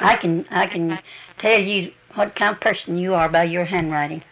I can tell you what kind of person you are by your handwriting.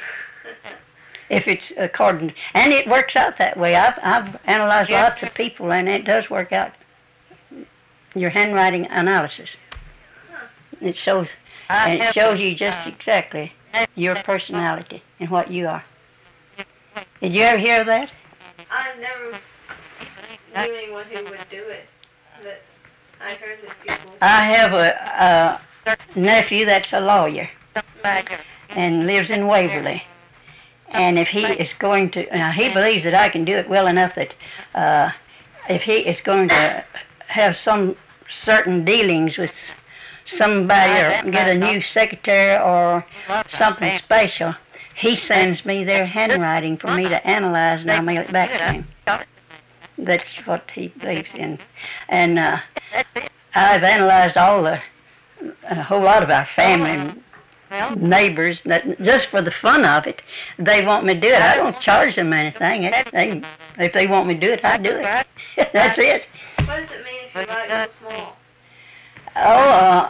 If it's according, and it works out that way. I've analyzed lots of people, and it does work out. Your handwriting analysis. It shows, and it shows you just exactly your personality and what you are. Did you ever hear that? I never knew anyone who would do it, but I heard that people. I have a nephew that's a lawyer and lives in Waverly. And if he is going to, he believes that I can do it well enough that if he is going to have some certain dealings with somebody or get a new secretary or something special, he sends me their handwriting for me to analyze, and I'll mail it back to him. That's what he believes in. And I've analyzed a whole lot of our family and neighbors, that just for the fun of it. They want me to do it. I don't charge them anything. If they want me to do it, I do it. That's it. What does it mean if you write so small? Oh,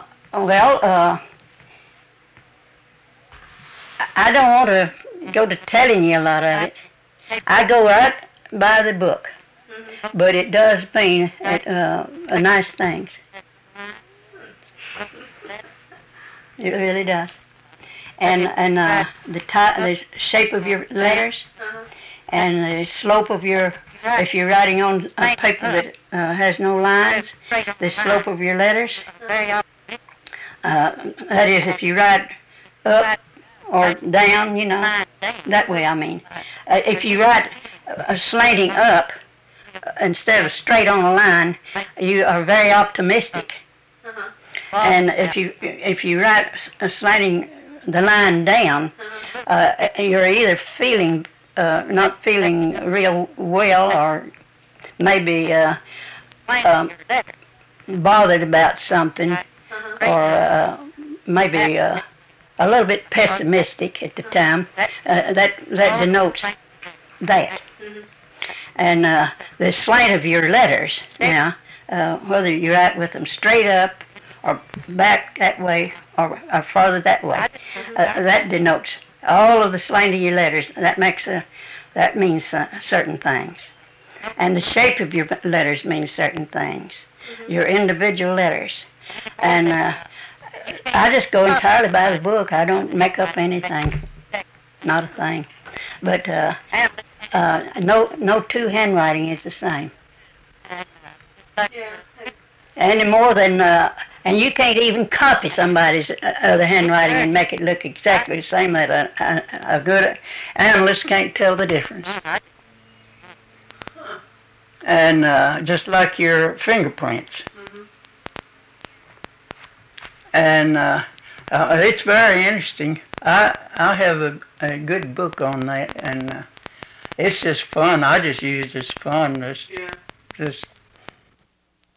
I don't want to go to telling you a lot of it. I go right by the book, but it does mean nice things. It really does. And the shape of your letters, and the slope of your, if you're writing on a paper that has no lines, the slope of your letters. That is, if you write up or down, that way I mean. If you write slanting up instead of straight on a line, you are very optimistic. And if you write slanting the line down, you're either feeling not feeling real well, or maybe bothered about something, or maybe a little bit pessimistic at the time. That denotes that. And the slant of your letters now, whether you write with them straight up or back that way or farther that way, that denotes all of the slant of your letters. That means certain things. And the shape of your letters means certain things. Your individual letters. And I just go entirely by the book. I don't make up anything. Not a thing. But no two handwriting is the same. Any more than, and you can't even copy somebody's other handwriting and make it look exactly the same. That a good analyst can't tell the difference. And just like your fingerprints. And it's very interesting. I have a good book on that, and it's just fun. I just use it as fun. Just